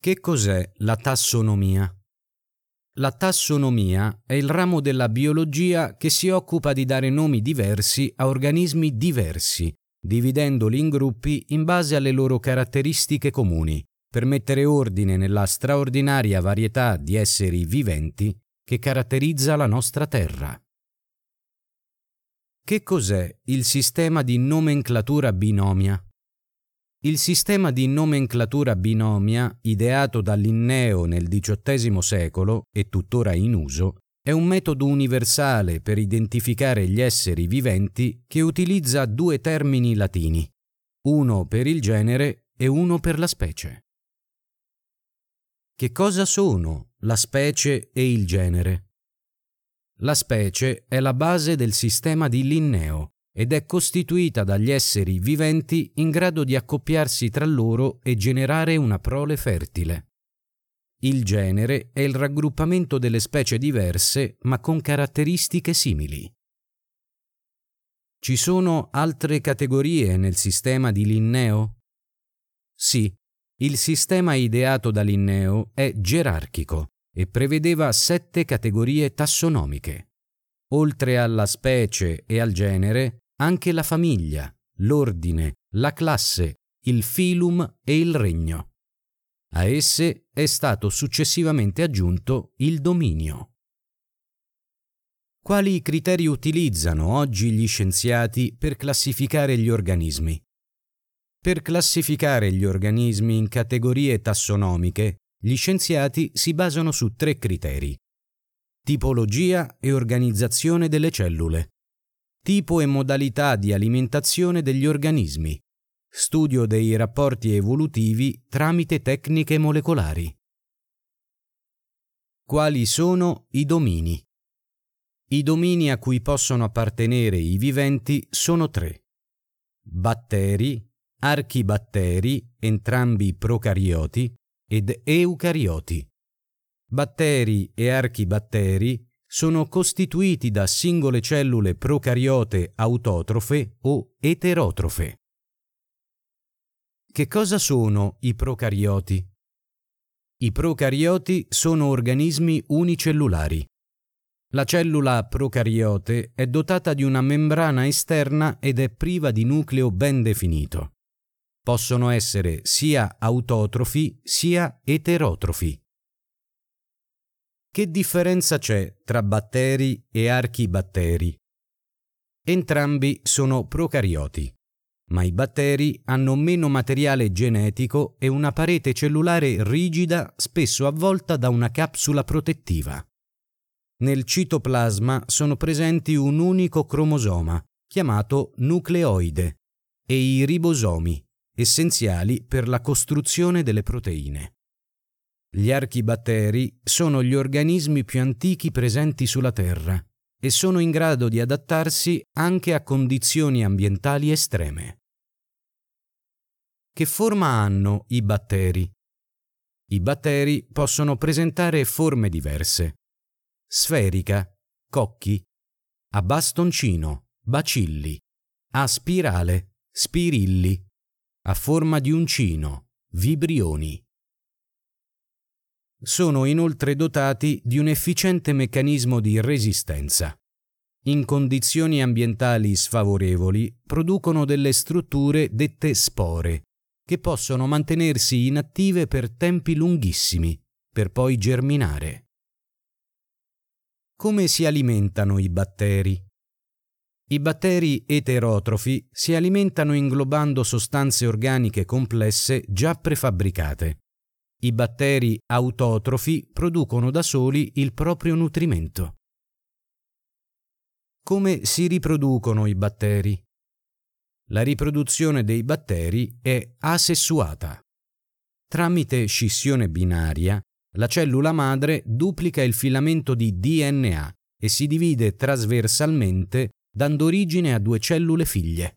Che cos'è la tassonomia? La tassonomia è il ramo della biologia che si occupa di dare nomi diversi a organismi diversi, dividendoli in gruppi in base alle loro caratteristiche comuni, per mettere ordine nella straordinaria varietà di esseri viventi che caratterizza la nostra Terra. Che cos'è il sistema di nomenclatura binomia? Il sistema di nomenclatura binomia, ideato da Linneo nel XVIII secolo e tuttora in uso, è un metodo universale per identificare gli esseri viventi che utilizza due termini latini, uno per il genere e uno per la specie. Che cosa sono la specie e il genere? La specie è la base del sistema di Linneo ed è costituita dagli esseri viventi in grado di accoppiarsi tra loro e generare una prole fertile. Il genere è il raggruppamento delle specie diverse ma con caratteristiche simili. Ci sono altre categorie nel sistema di Linneo? Sì, il sistema ideato da Linneo è gerarchico e prevedeva 7 categorie tassonomiche. Oltre alla specie e al genere, anche la famiglia, l'ordine, la classe, il filum e il regno. A esse è stato successivamente aggiunto il dominio. Quali criteri utilizzano oggi gli scienziati per classificare gli organismi? Per classificare gli organismi in categorie tassonomiche, gli scienziati si basano su 3 criteri: tipologia e organizzazione delle cellule, tipo e modalità di alimentazione degli organismi, studio dei rapporti evolutivi tramite tecniche molecolari. Quali sono i domini? I domini a cui possono appartenere i viventi sono 3: batteri, archibatteri, entrambi procarioti, ed eucarioti. Batteri e archibatteri sono costituiti da singole cellule procariote autotrofe o eterotrofe. Che cosa sono i procarioti? I procarioti sono organismi unicellulari. La cellula procariote è dotata di una membrana esterna ed è priva di nucleo ben definito. Possono essere sia autotrofi sia eterotrofi. Che differenza c'è tra batteri e archibatteri? Entrambi sono procarioti, ma i batteri hanno meno materiale genetico e una parete cellulare rigida, spesso avvolta da una capsula protettiva. Nel citoplasma sono presenti un unico cromosoma, chiamato nucleoide, e i ribosomi, essenziali per la costruzione delle proteine. Gli archibatteri sono gli organismi più antichi presenti sulla Terra e sono in grado di adattarsi anche a condizioni ambientali estreme. Che forma hanno i batteri? I batteri possono presentare forme diverse: sferica, cocchi, a bastoncino, bacilli, a spirale, spirilli, a forma di uncino, vibrioni. Sono inoltre dotati di un efficiente meccanismo di resistenza. In condizioni ambientali sfavorevoli producono delle strutture dette spore, che possono mantenersi inattive per tempi lunghissimi, per poi germinare. Come si alimentano i batteri? I batteri eterotrofi si alimentano inglobando sostanze organiche complesse già prefabbricate. I batteri autotrofi producono da soli il proprio nutrimento. Come si riproducono i batteri? La riproduzione dei batteri è asessuata. Tramite scissione binaria, la cellula madre duplica il filamento di DNA e si divide trasversalmente, dando origine a 2 cellule figlie.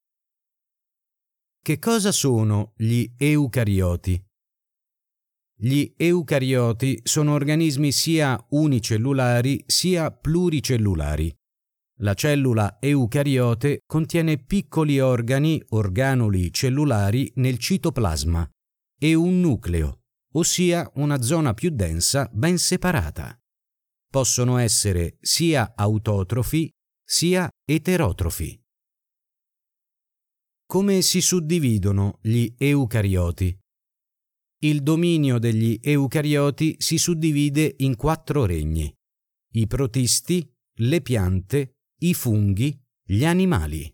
Che cosa sono gli eucarioti? Gli eucarioti sono organismi sia unicellulari sia pluricellulari. La cellula eucariote contiene piccoli organi, organuli cellulari nel citoplasma e un nucleo, ossia una zona più densa ben separata. Possono essere sia autotrofi sia eterotrofi. Come si suddividono gli eucarioti? Il dominio degli eucarioti si suddivide in 4 regni: i protisti, le piante, i funghi, gli animali.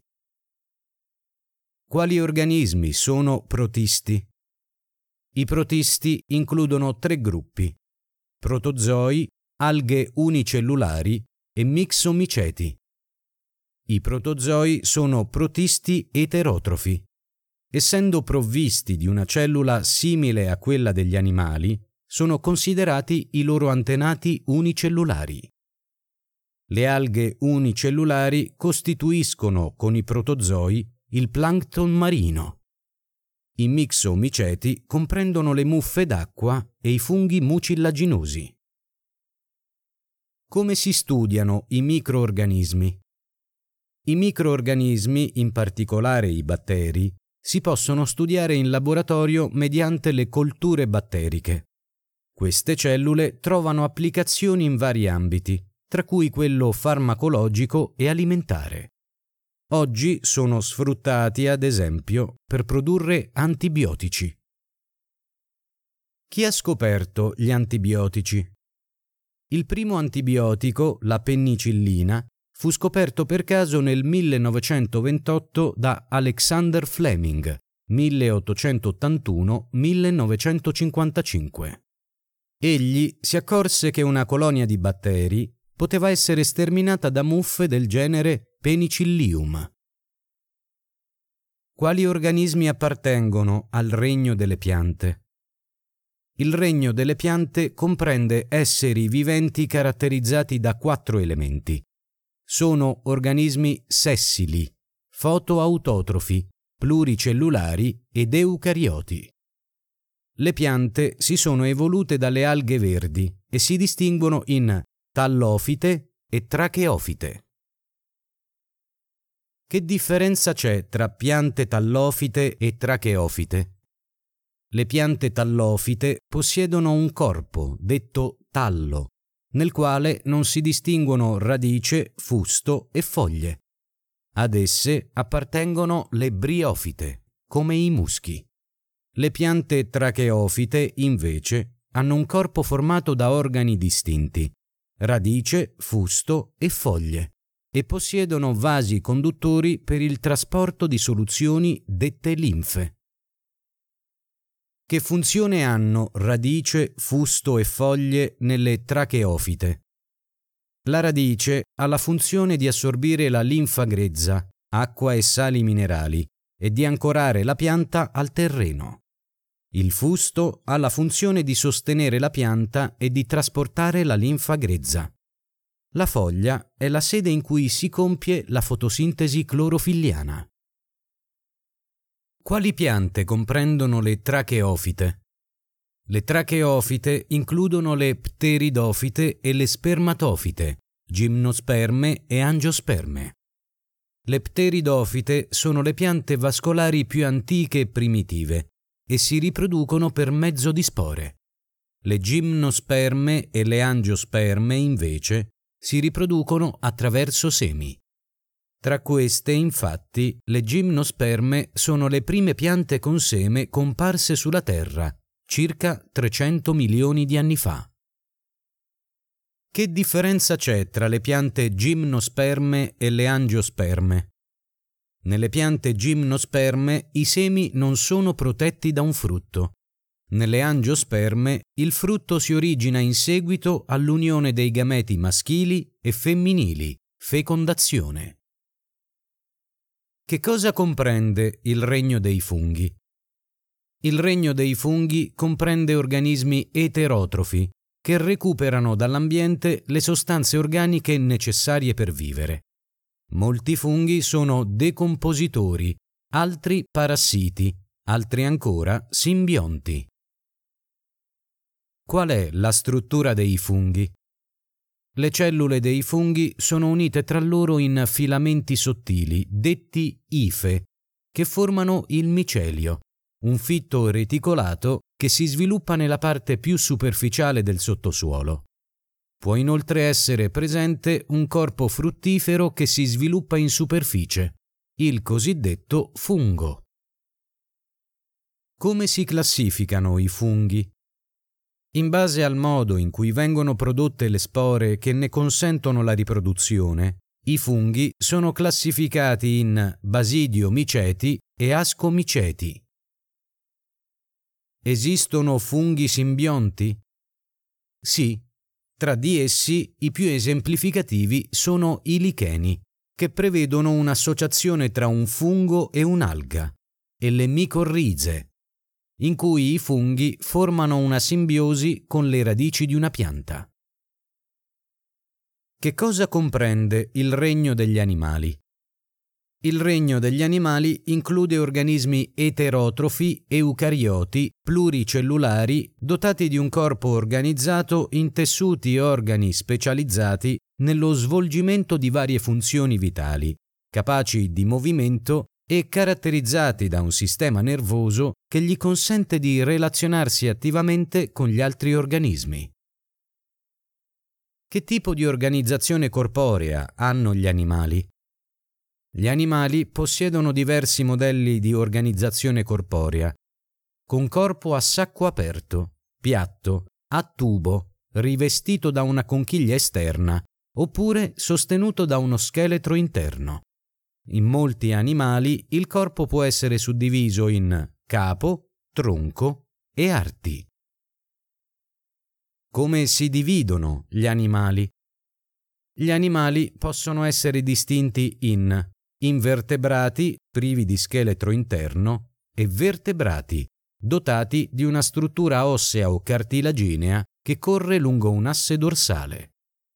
Quali organismi sono protisti? I protisti includono 3 gruppi: protozoi, alghe unicellulari e mixomiceti. I protozoi sono protisti eterotrofi. Essendo provvisti di una cellula simile a quella degli animali, sono considerati i loro antenati unicellulari. Le alghe unicellulari costituiscono con i protozoi il plancton marino. I mixomiceti comprendono le muffe d'acqua e i funghi mucillaginosi. Come si studiano i microorganismi? I microorganismi, in particolare i batteri, si possono studiare in laboratorio mediante le colture batteriche. Queste cellule trovano applicazioni in vari ambiti, tra cui quello farmacologico e alimentare. Oggi sono sfruttati, ad esempio, per produrre antibiotici. Chi ha scoperto gli antibiotici? Il primo antibiotico, la penicillina, fu scoperto per caso nel 1928 da Alexander Fleming, 1881-1955. Egli si accorse che una colonia di batteri poteva essere sterminata da muffe del genere Penicillium. Quali organismi appartengono al regno delle piante? Il regno delle piante comprende esseri viventi caratterizzati da 4 elementi. Sono organismi sessili, fotoautotrofi, pluricellulari ed eucarioti. Le piante si sono evolute dalle alghe verdi e si distinguono in tallofite e tracheofite. Che differenza c'è tra piante tallofite e tracheofite? Le piante tallofite possiedono un corpo, detto tallo, nel quale non si distinguono radice, fusto e foglie. Ad esse appartengono le briofite, come i muschi. Le piante tracheofite, invece, hanno un corpo formato da organi distinti, radice, fusto e foglie, e possiedono vasi conduttori per il trasporto di soluzioni dette linfe. Che funzione hanno radice, fusto e foglie nelle tracheofite? La radice ha la funzione di assorbire la linfa grezza, acqua e sali minerali e di ancorare la pianta al terreno. Il fusto ha la funzione di sostenere la pianta e di trasportare la linfa grezza. La foglia è la sede in cui si compie la fotosintesi clorofilliana. Quali piante comprendono le tracheofite? Le tracheofite includono le pteridofite e le spermatofite, gimnosperme e angiosperme. Le pteridofite sono le piante vascolari più antiche e primitive e si riproducono per mezzo di spore. Le gimnosperme e le angiosperme, invece, si riproducono attraverso semi. Tra queste, infatti, le gimnosperme sono le prime piante con seme comparse sulla Terra, circa 300 milioni di anni fa. Che differenza c'è tra le piante gimnosperme e le angiosperme? Nelle piante gimnosperme i semi non sono protetti da un frutto. Nelle angiosperme il frutto si origina in seguito all'unione dei gameti maschili e femminili, fecondazione. Che cosa comprende il regno dei funghi? Il regno dei funghi comprende organismi eterotrofi che recuperano dall'ambiente le sostanze organiche necessarie per vivere. Molti funghi sono decompositori, altri parassiti, altri ancora simbionti. Qual è la struttura dei funghi? Le cellule dei funghi sono unite tra loro in filamenti sottili, detti ife, che formano il micelio, un fitto reticolato che si sviluppa nella parte più superficiale del sottosuolo. Può inoltre essere presente un corpo fruttifero che si sviluppa in superficie, il cosiddetto fungo. Come si classificano i funghi? In base al modo in cui vengono prodotte le spore che ne consentono la riproduzione, i funghi sono classificati in basidiomiceti e ascomiceti. Esistono funghi simbionti? Sì. Tra di essi i più esemplificativi sono i licheni, che prevedono un'associazione tra un fungo e un'alga, e le micorrize, in cui i funghi formano una simbiosi con le radici di una pianta. Che cosa comprende il regno degli animali? Il regno degli animali include organismi eterotrofi, eucarioti, pluricellulari, dotati di un corpo organizzato in tessuti e organi specializzati nello svolgimento di varie funzioni vitali, capaci di movimento e caratterizzati da un sistema nervoso che gli consente di relazionarsi attivamente con gli altri organismi. Che tipo di organizzazione corporea hanno gli animali? Gli animali possiedono diversi modelli di organizzazione corporea, con corpo a sacco aperto, piatto, a tubo, rivestito da una conchiglia esterna, oppure sostenuto da uno scheletro interno. In molti animali il corpo può essere suddiviso in capo, tronco e arti. Come si dividono gli animali? Gli animali possono essere distinti in invertebrati privi di scheletro interno e vertebrati, dotati di una struttura ossea o cartilaginea che corre lungo un asse dorsale.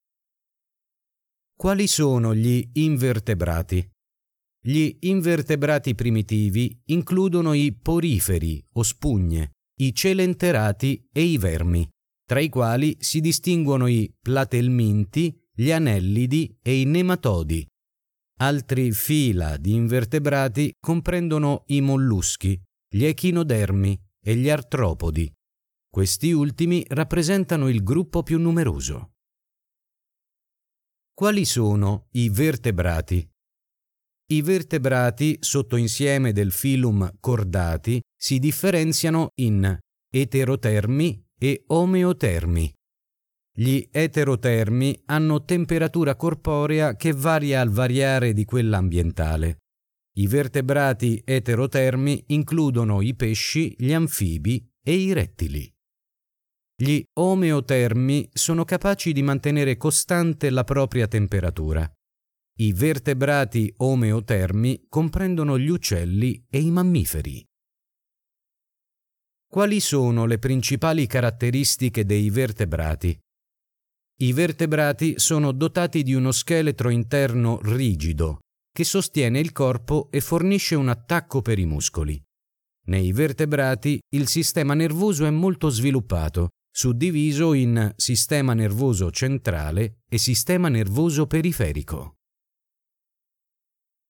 Quali sono gli invertebrati? Gli invertebrati primitivi includono i poriferi o spugne, i celenterati e i vermi, tra i quali si distinguono i platelminti, gli anellidi e i nematodi. Altri fila di invertebrati comprendono i molluschi, gli echinodermi e gli artropodi. Questi ultimi rappresentano il gruppo più numeroso. Quali sono i vertebrati? I vertebrati, sottoinsieme del filum Chordati, si differenziano in eterotermi e omeotermi. Gli eterotermi hanno temperatura corporea che varia al variare di quella ambientale. I vertebrati eterotermi includono i pesci, gli anfibi e i rettili. Gli omeotermi sono capaci di mantenere costante la propria temperatura. I vertebrati omeotermi comprendono gli uccelli e i mammiferi. Quali sono le principali caratteristiche dei vertebrati? I vertebrati sono dotati di uno scheletro interno rigido, che sostiene il corpo e fornisce un attacco per i muscoli. Nei vertebrati il sistema nervoso è molto sviluppato, suddiviso in sistema nervoso centrale e sistema nervoso periferico.